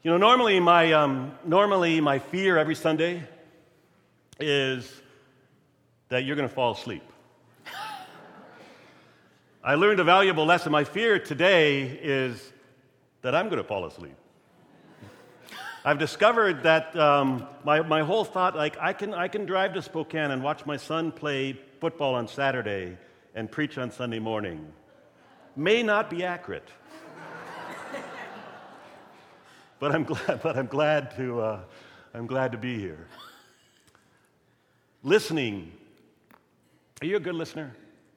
You know, normally my fear every Sunday is that you're going to fall asleep. I learned a valuable lesson. My fear today is that I'm going to fall asleep. I've discovered that my whole thought, like I can drive to Spokane and watch my son play football on Saturday and preach on Sunday morning, may not be accurate. But I'm glad to be here. Listening. Are you a good listener?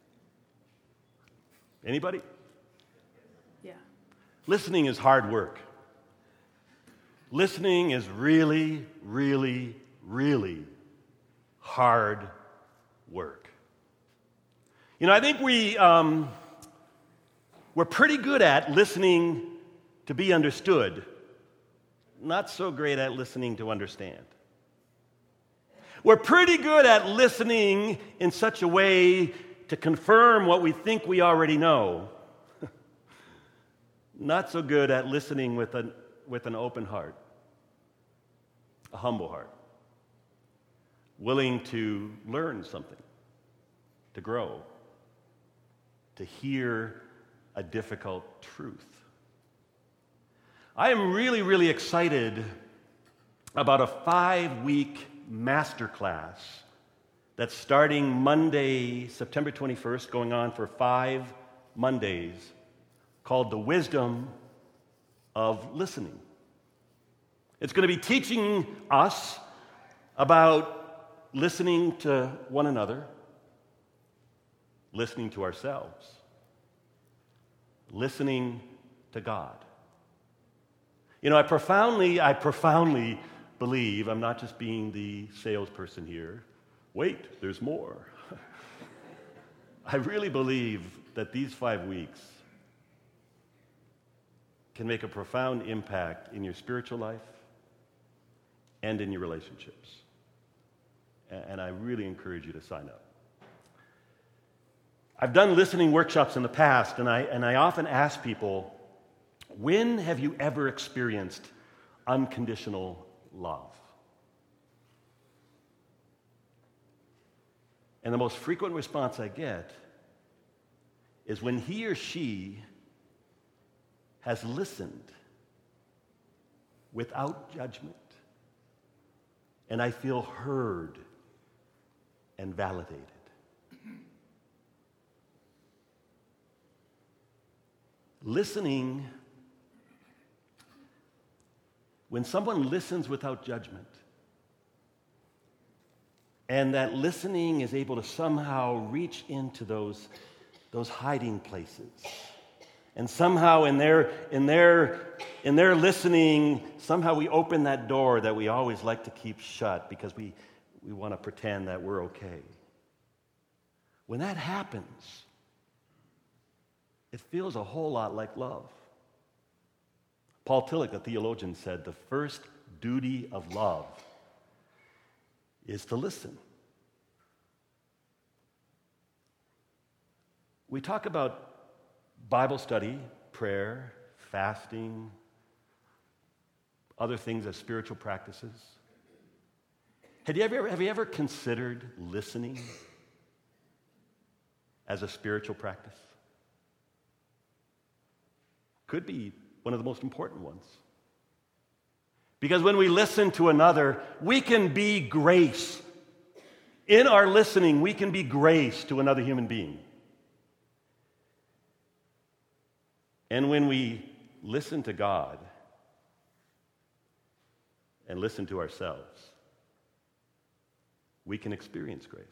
Anybody? Yeah. Listening is hard work. Listening is really, really, really hard work. You know, I think we're pretty good at listening to be understood, not so great at listening to understand. We're pretty good at listening in such a way to confirm what we think we already know. Not so good at listening with an open heart, a humble heart, willing to learn something, to grow, to hear a difficult truth. I am really, really excited about a 5-week masterclass that's starting Monday, September 21st, going on for 5 Mondays, called The Wisdom of Listening. It's going to be teaching us about listening to one another, listening to ourselves, listening to God. You know, I profoundly believe, I'm not just being the salesperson here. Wait, there's more. I really believe that these 5 weeks can make a profound impact in your spiritual life and in your relationships. And I really encourage you to sign up. I've done listening workshops in the past, and I often ask people, when have you ever experienced unconditional love? And the most frequent response I get is when he or she has listened without judgment, and I feel heard and validated. Listening, when someone listens without judgment, and that listening is able to somehow reach into those hiding places, and somehow in their listening, somehow we open that door that we always like to keep shut because we want to pretend that we're okay. When that happens, it feels a whole lot like love. Paul Tillich, the theologian, said the first duty of love is to listen. We talk about Bible study, prayer, fasting, other things as spiritual practices. Have you ever considered listening as a spiritual practice? Could be one of the most important ones. Because when we listen to another, we can be grace. In our listening, we can be grace to another human being. And when we listen to God and listen to ourselves, we can experience grace.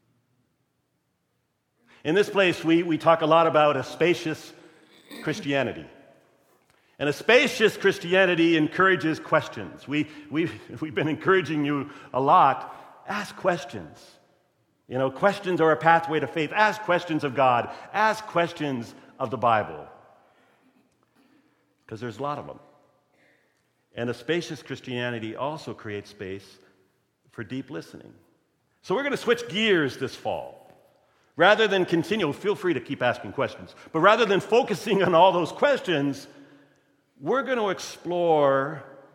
In this place, we talk a lot about a spacious Christianity. And a spacious Christianity encourages questions. We've been encouraging you a lot. Ask questions. You know, questions are a pathway to faith. Ask questions of God. Ask questions of the Bible. Because there's a lot of them. And a spacious Christianity also creates space for deep listening. So we're going to switch gears this fall. Rather than continue, feel free to keep asking questions, but rather than focusing on all those questions, we're going to explore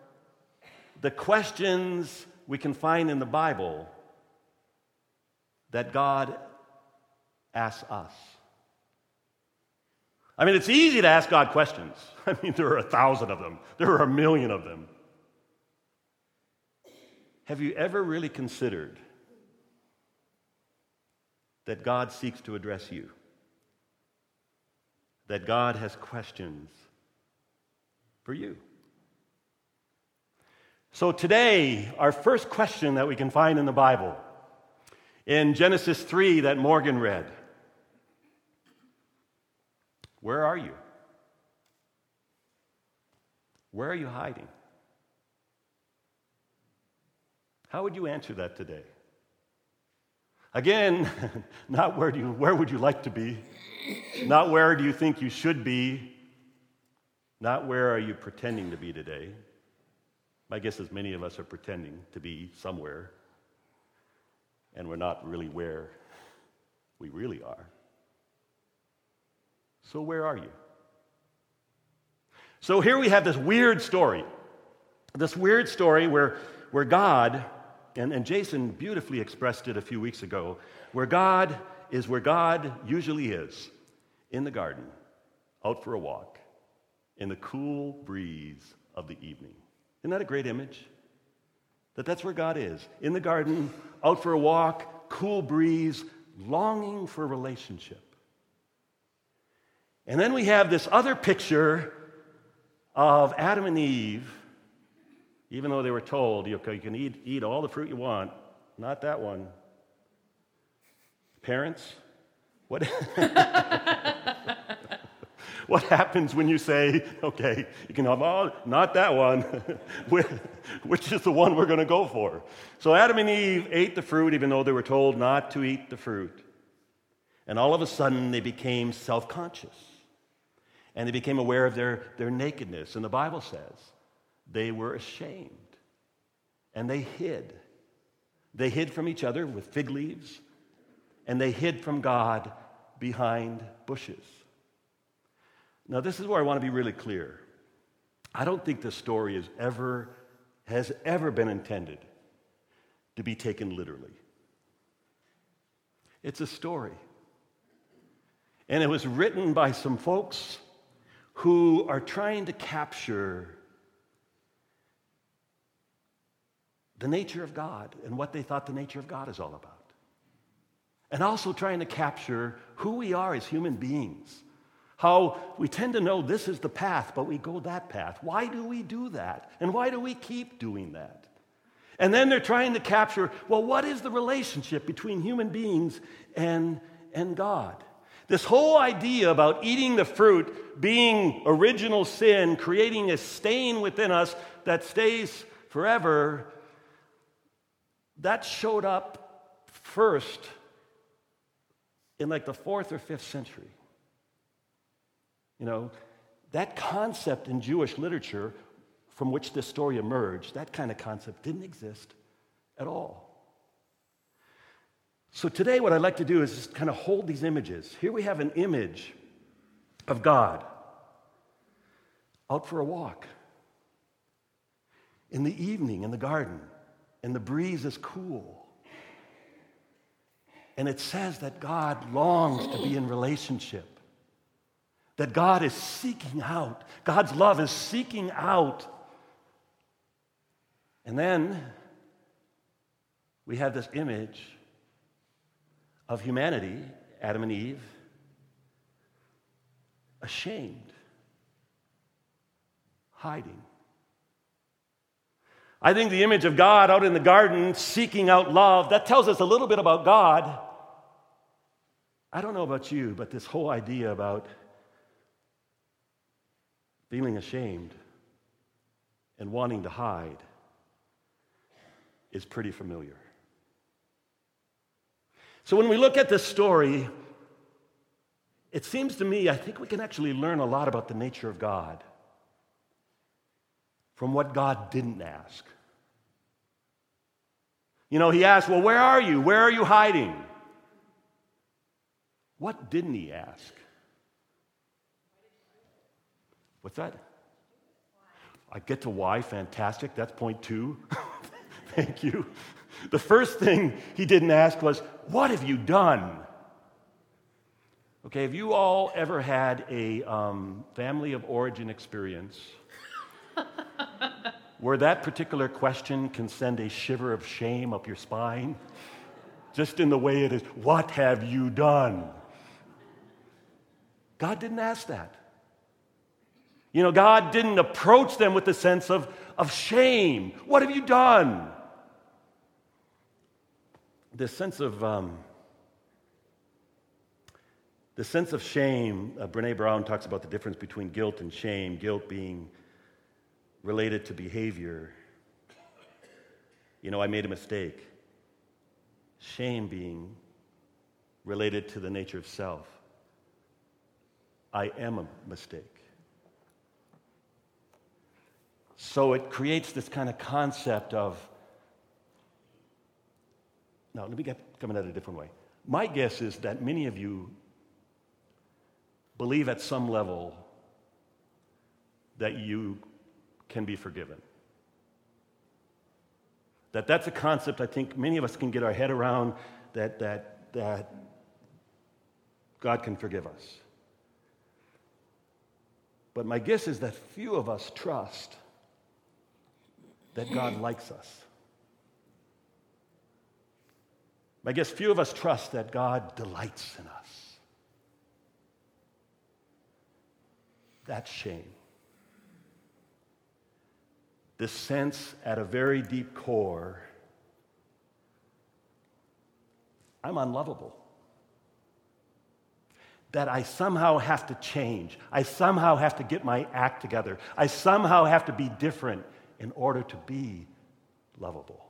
the questions we can find in the Bible that God asks us. I mean, it's easy to ask God questions. I mean, there are 1,000 of them. There are 1,000,000 of them. Have you ever really considered that God seeks to address you? That God has questions for you? So today, our first question that we can find in the Bible, in Genesis 3 that Morgan read, where are you? Where are you hiding? How would you answer that today? Again, not where would you like to be, not where do you think you should be, not where are you pretending to be today. My guess is many of us are pretending to be somewhere, and we're not really where we really are. So where are you? So here we have this weird story where God, and Jason beautifully expressed it a few weeks ago, where God is where God usually is, in the garden, out for a walk, in the cool breeze of the evening. Isn't that a great image? That's where God is, in the garden, out for a walk, cool breeze, longing for relationship. And then we have this other picture of Adam and Eve, even though they were told, you can eat all the fruit you want, not that one. Parents, what happens when you say, okay, you can have all, not that one, which is the one we're going to go for? So Adam and Eve ate the fruit even though they were told not to eat the fruit. And all of a sudden they became self-conscious. And they became aware of their nakedness. And the Bible says they were ashamed. And they hid. They hid from each other with fig leaves. And they hid from God behind bushes. Now, this is where I want to be really clear. I don't think this story has ever been intended to be taken literally. It's a story. And it was written by some folks who are trying to capture the nature of God and what they thought the nature of God is all about. And also trying to capture who we are as human beings. How we tend to know this is the path, but we go that path. Why do we do that? And why do we keep doing that? And then they're trying to capture, well, what is the relationship between human beings and God? This whole idea about eating the fruit being original sin, creating a stain within us that stays forever, that showed up first in like the 4th or 5th century. You know, that concept in Jewish literature from which this story emerged, that kind of concept didn't exist at all. So today what I'd like to do is just kind of hold these images. Here we have an image of God out for a walk in the evening in the garden, and the breeze is cool. And it says that God longs to be in relationship. That God is seeking out. God's love is seeking out. And then we have this image of humanity, Adam and Eve, ashamed, hiding. I think the image of God out in the garden seeking out love, that tells us a little bit about God. I don't know about you, but this whole idea about feeling ashamed and wanting to hide is pretty familiar. So when we look at this story, it seems to me, I think we can actually learn a lot about the nature of God from what God didn't ask. You know, he asked, well, where are you? Where are you hiding? What didn't he ask? What's that? I get to why, fantastic. That's point 2. Thank you. The first thing he didn't ask was, what have you done? Okay, have you all ever had a family of origin experience where that particular question can send a shiver of shame up your spine? Just in the way it is, what have you done? God didn't ask that. God didn't approach them with the sense of shame. What have you done? The sense of shame, Brené Brown talks about the difference between guilt and shame, guilt being related to behavior. I made a mistake. Shame being related to the nature of self. I am a mistake. So it creates this kind of concept of, now let me come at it a different way. My guess is that many of you believe at some level that you can be forgiven. That's a concept I think many of us can get our head around, that God can forgive us. But my guess is that few of us trust that God likes us. I guess few of us trust that God delights in us. That's shame. This sense at a very deep core, I'm unlovable. That I somehow have to change. I somehow have to get my act together. I somehow have to be different in order to be lovable.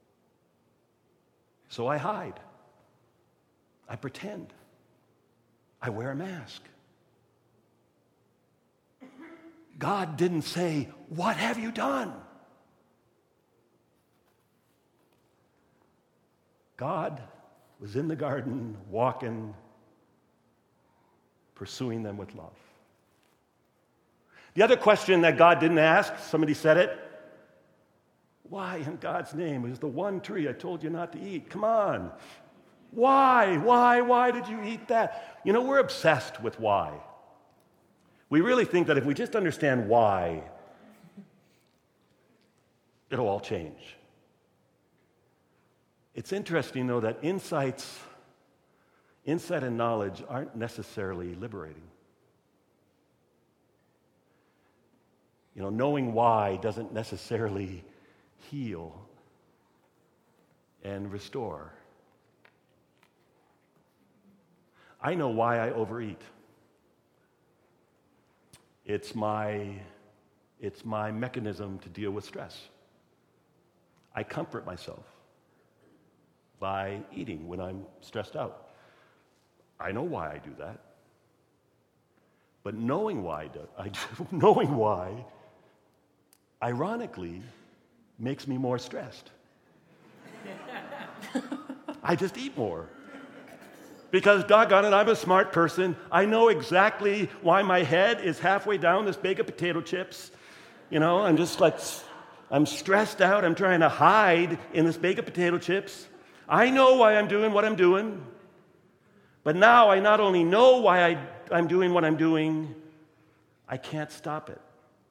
So I hide. I pretend. I wear a mask. God didn't say, what have you done? God was in the garden, walking, pursuing them with love. The other question that God didn't ask, somebody said it, why in God's name is the one tree I told you not to eat? Come on. Why did you eat that? We're obsessed with why. We really think that if we just understand why, it'll all change. It's interesting, though, that insight and knowledge aren't necessarily liberating. Knowing why doesn't necessarily heal and restore. I know why I overeat. It's my mechanism to deal with stress. I comfort myself by eating when I'm stressed out. I know why I do that. But knowing why, ironically, makes me more stressed. I just eat more. Because doggone it, I'm a smart person. I know exactly why my head is halfway down this bag of potato chips. I'm just I'm stressed out. I'm trying to hide in this bag of potato chips. I know why I'm doing what I'm doing. But now I not only know why I'm doing what I'm doing, I can't stop it.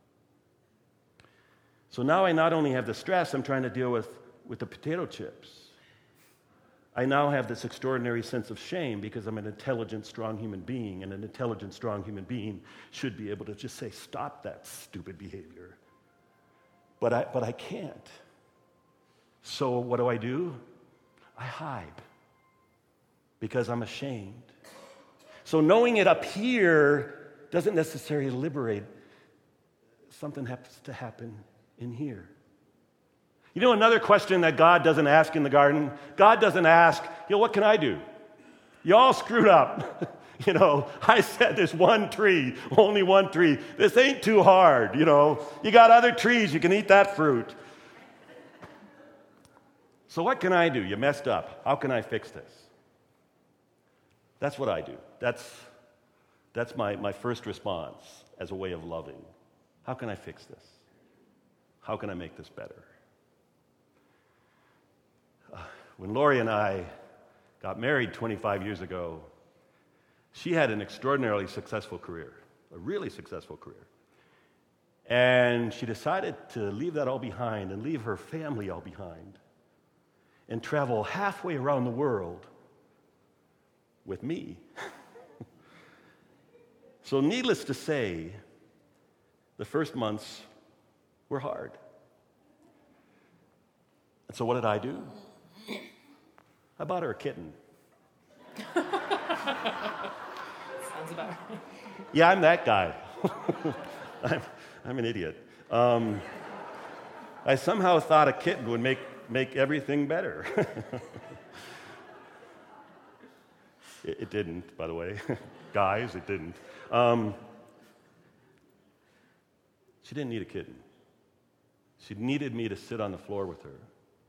So now I not only have the stress I'm trying to deal with the potato chips, I now have this extraordinary sense of shame because I'm an intelligent, strong human being, and an intelligent, strong human being should be able to just say, stop that stupid behavior. But I can't. So what do? I hide because I'm ashamed. So knowing it up here doesn't necessarily liberate. Something has to happen in here. Another question that God doesn't ask in the garden, God doesn't ask, what can I do? You all screwed up. I said there's one tree, only one tree. This ain't too hard, You got other trees, you can eat that fruit. So what can I do? You messed up. How can I fix this? That's what I do. That's my first response as a way of loving. How can I fix this? how can I make this better? When Lori and I got married 25 years ago, she had an extraordinarily successful career, a really successful career. And she decided to leave that all behind and leave her family all behind and travel halfway around the world with me. So needless to say, the first months were hard. And so what did I do? I bought her a kitten. Sounds about right. Yeah, I'm that guy. I'm an idiot. I somehow thought a kitten would make everything better. It didn't, by the way. Guys, it didn't. She didn't need a kitten. She needed me to sit on the floor with her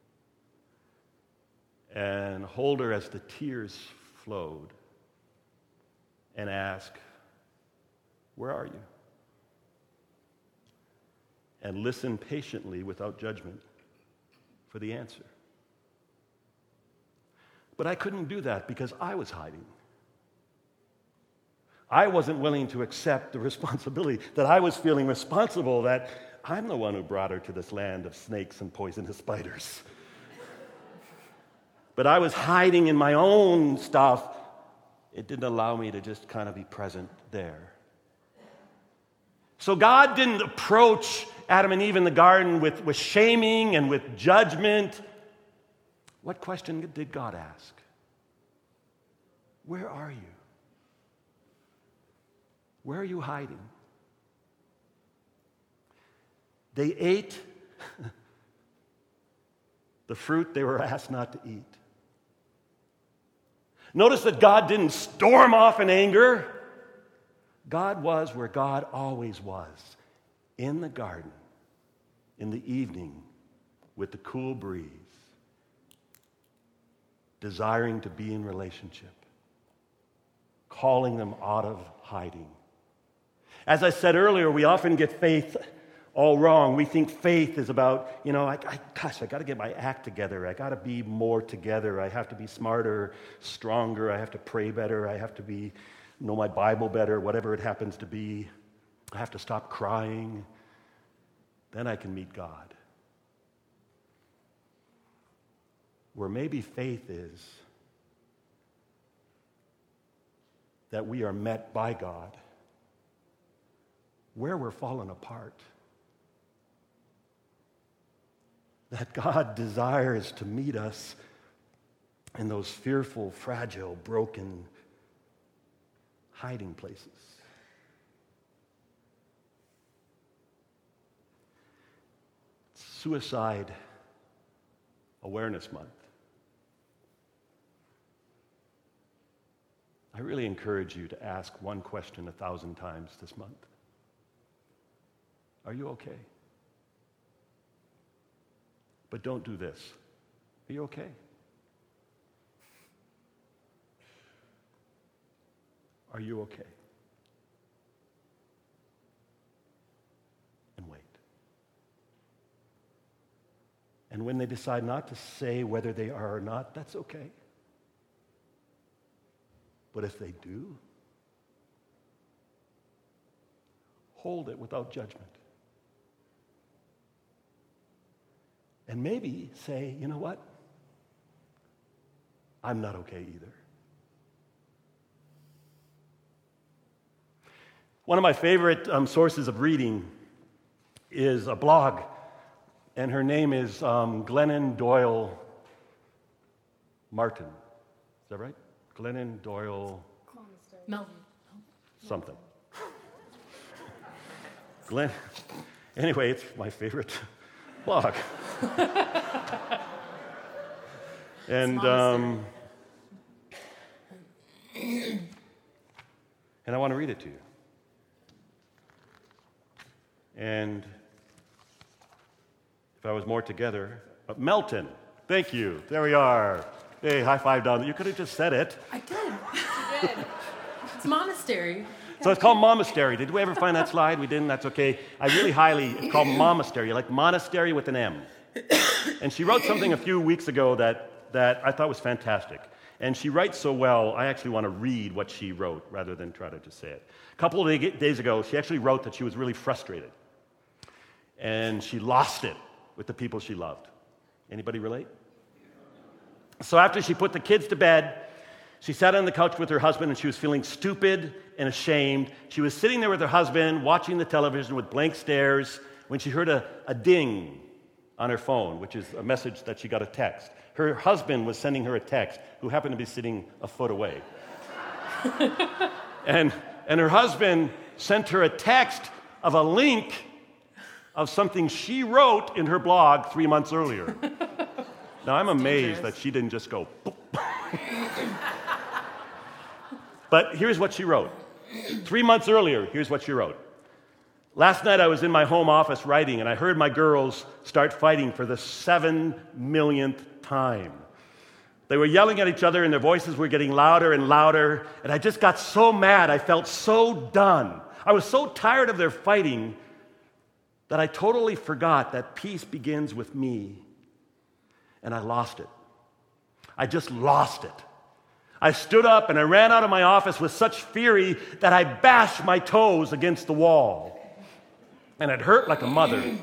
and hold her as the tears flowed and ask, "Where are you?" And listen patiently without judgment for the answer. But I couldn't do that because I was hiding. I wasn't willing to accept the responsibility that I was feeling responsible, that I'm the one who brought her to this land of snakes and poisonous spiders. But I was hiding in my own stuff. It didn't allow me to just kind of be present there. So God didn't approach Adam and Eve in the garden with shaming and with judgment. What question did God ask? Where are you? Where are you hiding? They ate the fruit they were asked not to eat. Notice that God didn't storm off in anger. God was where God always was, in the garden, in the evening, with the cool breeze, desiring to be in relationship, calling them out of hiding. As I said earlier, we often get faith all wrong. We think faith is about, I got to get my act together. I got to be more together. I have to be smarter, stronger. I have to pray better. I have to know my Bible better, whatever it happens to be. I have to stop crying. Then I can meet God. Where maybe faith is that we are met by God where we're fallen apart. That God desires to meet us in those fearful, fragile, broken hiding places. Suicide Awareness Month. I really encourage you to ask one question 1,000 times this month. Are you okay? But don't do this. Are you okay? Are you okay? And wait. And when they decide not to say whether they are or not, that's okay. But if they do, hold it without judgment. And maybe say, you know what? I'm not okay either. One of my favorite sources of reading is a blog, and her name is Glennon Doyle Martin. Is that right? Glennon Doyle Melvin. something. Anyway, it's my favorite blog. And I want to read it to you. And if I was more together, Melton, thank you. There we are. Hey, high five down. You could have just said it. I did. You did. It's monastery. So it's called momastery. Did we ever find that slide? We didn't? That's okay. It's called momastery, like monastery with an M. And she wrote something a few weeks ago that I thought was fantastic. And she writes so well, I actually want to read what she wrote rather than try to just say it. A couple of days ago, she actually wrote that she was really frustrated. And she lost it with the people she loved. Anybody relate? So after she put the kids to bed, she sat on the couch with her husband and she was feeling stupid and ashamed. She was sitting there with her husband, watching the television with blank stares, when she heard a ding on her phone, which is a message that she got a text. Her husband was sending her a text, who happened to be sitting a foot away. and her husband sent her a text of a link of something she wrote in her blog 3 months earlier. Now, I'm amazed that she didn't just go, boop. But here's what she wrote. 3 months earlier, here's what she wrote. Last night I was in my home office writing, and I heard my girls start fighting for the 7 millionth time. They were yelling at each other, and their voices were getting louder and louder, and I just got so mad. I felt so done. I was so tired of their fighting that I totally forgot that peace begins with me, and I lost it. I just lost it. I stood up and I ran out of my office with such fury that I bashed my toes against the wall. And it hurt like a mother.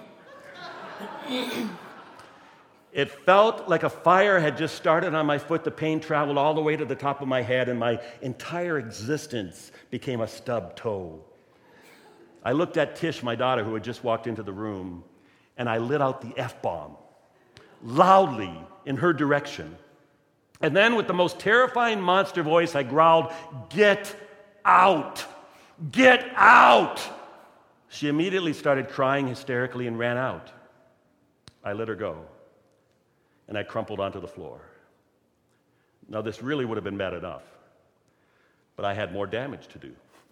It felt like a fire had just started on my foot. The pain traveled all the way to the top of my head, and my entire existence became a stubbed toe. I looked at Tish, my daughter, who had just walked into the room, and I lit out the F-bomb loudly in her direction. And then with the most terrifying monster voice, I growled, "Get out! Get out!" She immediately started crying hysterically and ran out. I let her go, and I crumpled onto the floor. Now, this really would have been bad enough, but I had more damage to do.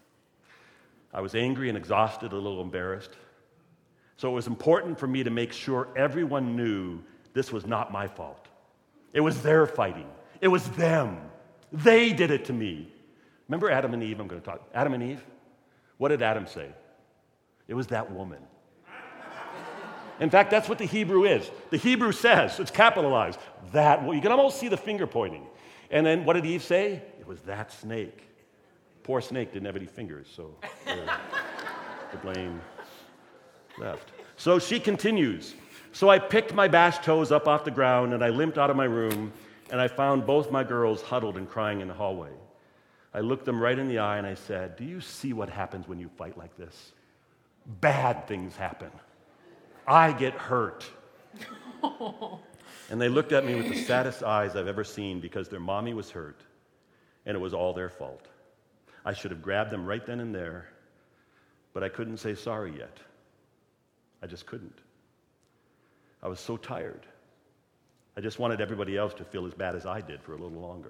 I was angry and exhausted, a little embarrassed. So it was important for me to make sure everyone knew this was not my fault. It was their fighting. It was them. They did it to me. Remember Adam and Eve? I'm going to talk. Adam and Eve? What did Adam say? It was that woman. In fact, that's what the Hebrew is. The Hebrew says, it's capitalized, that. Well, you can almost see the finger pointing. And then what did Eve say? It was that snake. Poor snake didn't have any fingers, so the blame left. So she continues. So I picked my bashed toes up off the ground and I limped out of my room, and I found both my girls huddled and crying in the hallway. I looked them right in the eye and I said, "Do you see what happens when you fight like this? Bad things happen. I get hurt." And they looked at me with the saddest eyes I've ever seen, because their mommy was hurt and it was all their fault. I should have grabbed them right then and there, but I couldn't say sorry yet. I just couldn't. I was so tired. I just wanted everybody else to feel as bad as I did for a little longer.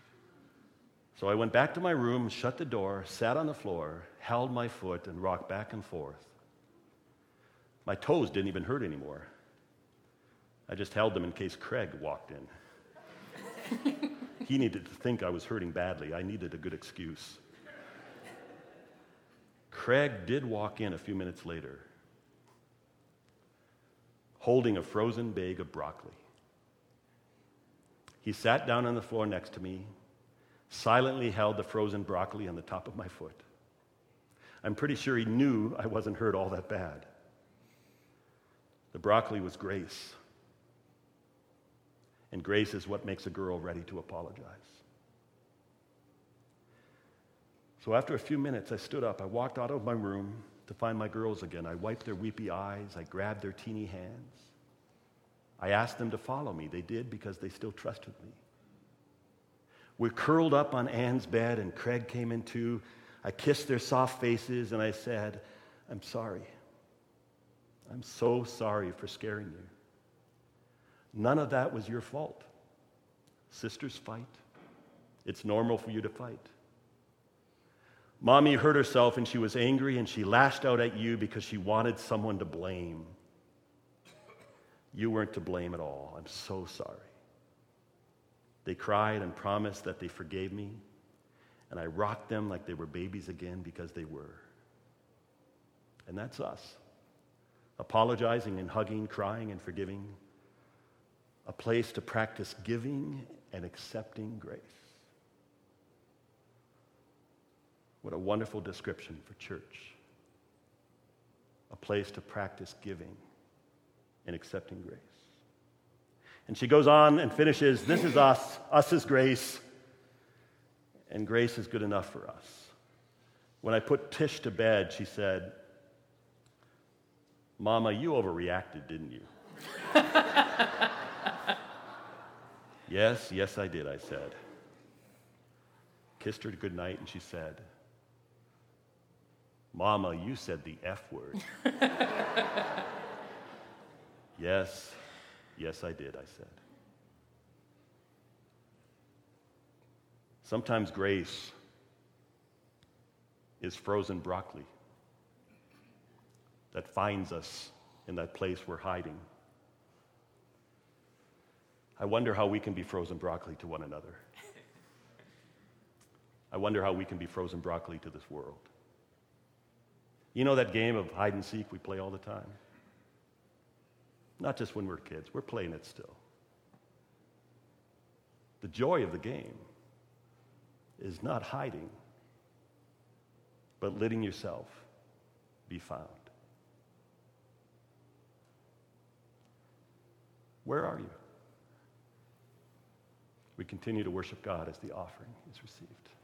So I went back to my room, shut the door, sat on the floor, held my foot, and rocked back and forth. My toes didn't even hurt anymore. I just held them in case Craig walked in. He needed to think I was hurting badly. I needed a good excuse. Craig did walk in a few minutes later, holding a frozen bag of broccoli. He sat down on the floor next to me, silently held the frozen broccoli on the top of my foot. I'm pretty sure he knew I wasn't hurt all that bad. The broccoli was grace. And grace is what makes a girl ready to apologize. So after a few minutes, I stood up. I walked out of my room to find my girls again. I wiped their weepy eyes. I grabbed their teeny hands. I asked them to follow me. They did, because they still trusted me. We curled up on Anne's bed, and Craig came in too. I kissed their soft faces, and I said, "I'm sorry. I'm so sorry for scaring you. None of that was your fault. Sisters fight. It's normal for you to fight. Mommy hurt herself and she was angry and she lashed out at you because she wanted someone to blame. You weren't to blame at all. I'm so sorry." They cried and promised that they forgave me. and I rocked them like they were babies again because they were. And that's us. Apologizing and hugging, crying and forgiving. A place to practice giving and accepting grace. What a wonderful description for church. A place to practice giving and accepting grace. And she goes on and finishes, this is us. Us is grace. And grace is good enough for us. When I put Tish to bed, she said, Mama, you overreacted, didn't you? Yes, I did, I said. Kissed her good night, and she said, Mama, you said the F word. Yes, I did, I said. Sometimes grace is frozen broccoli that finds us in that place we're hiding. I wonder how we can be frozen broccoli to one another. I wonder how we can be frozen broccoli to this world. You know that game of hide and seek we play all the time? Not just when we're kids, we're playing it still. The joy of the game is not hiding, but letting yourself be found. Where are you? We continue to worship God as the offering is received.